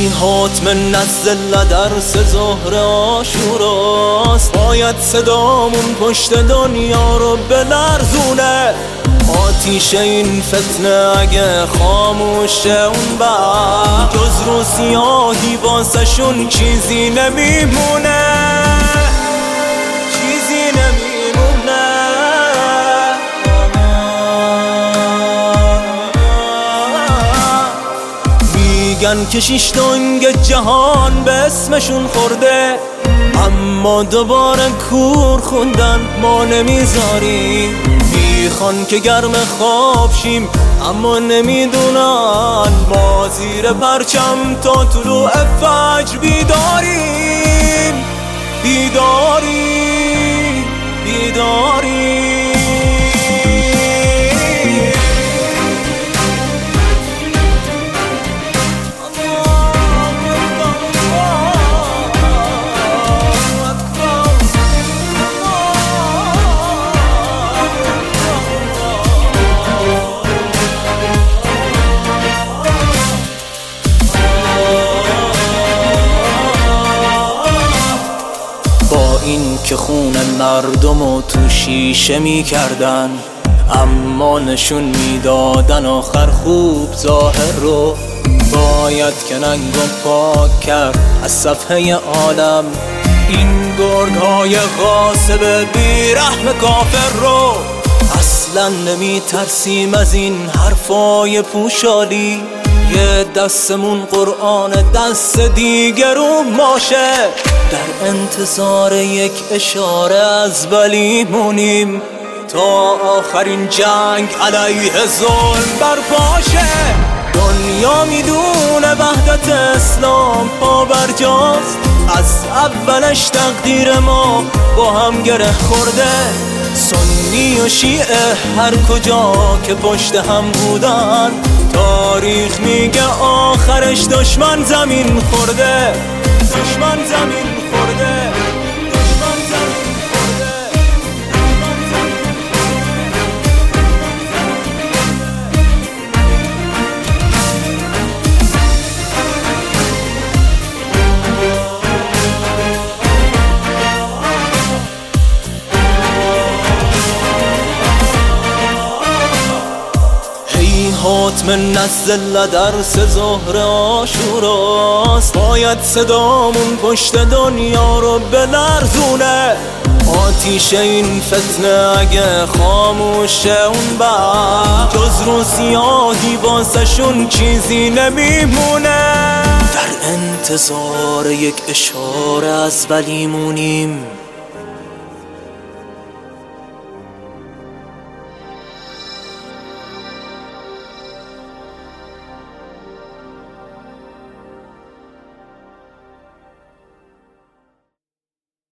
هیهات من نزل درس ظهر عاشوراست، باید صدامون پشت دنیا رو بلرزونه. آتیش این فتنه اگه خاموشه اون بعد جز رو سیاهی واسشون چیزی نمیمونه، چیزی نمیمونه. میگن که شش دنگ جهان به اسمشون خورده، اما دوباره کور خوندن ما نمیذاریم. میخوان که گرم خواب شیم اما نمیدونن ما زیر پرچم تا طلوع فجر بیداریم، بیداریم، بیداریم. این که خون مردمو تو شیشه میکردن، اما نشون میدادن آخر خوب ظاهر رو. باید که ننگو پاک کرد از صفحه عالم این گرگ‌های غاصب بیرحم کافر رو. اصلا نمیترسیم از این حرفای پوشالی، یه دستمون قرآن دست دیگر رو ماشه. در انتظار یک اشاره از ولی مونیم تا آخرین جنگ علیه ظلم برپاشه. دنیا میدونه وحدت اسلام پابرجاست، از اولش تقدیر ما با هم گره خورده. سنی و شیعه هر کجا که پشت هم بودن، تاریخ میگه آخرش دشمن زمین خورده، دشمن زمین خورده، دشمن زمین خورده، دشمن زمین من نزل درس ظهر عاشوراست، باید صدامون پشت دنیا رو بلرزونه. آتیش این فتنه اگه خاموشه اون بعد جز رو سیاهی واسشون چیزی نمیمونه. در انتظار یک اشاره از ولی مونیم